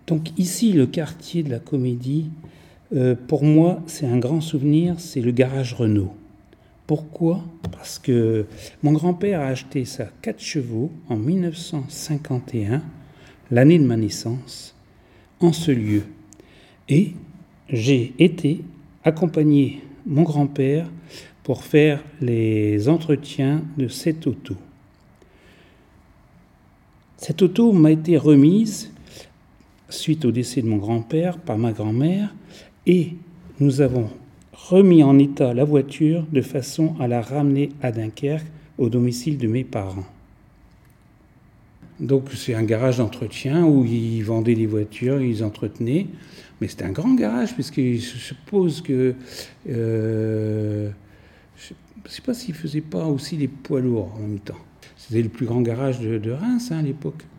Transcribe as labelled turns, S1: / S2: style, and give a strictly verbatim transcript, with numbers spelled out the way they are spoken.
S1: Donc ici, le quartier de la Comédie, euh, pour moi, c'est un grand souvenir, c'est le garage Renault. Pourquoi ? Parce que mon grand-père a acheté sa quatre chevaux en mille neuf cent cinquante et un, l'année de ma naissance, en ce lieu. Et j'ai été accompagner mon grand-père pour faire les entretiens de cette auto. Cette auto m'a été remise suite au décès de mon grand-père par ma grand-mère et nous avons remis en état la voiture de façon à la ramener à Dunkerque au domicile de mes parents. Donc c'est un garage d'entretien où ils vendaient des voitures, ils entretenaient, mais c'était un grand garage puisque je suppose que euh, je ne sais pas s'ils ne faisaient pas aussi des poids lourds en même temps. C'était le plus grand garage de, de Reims hein, à l'époque.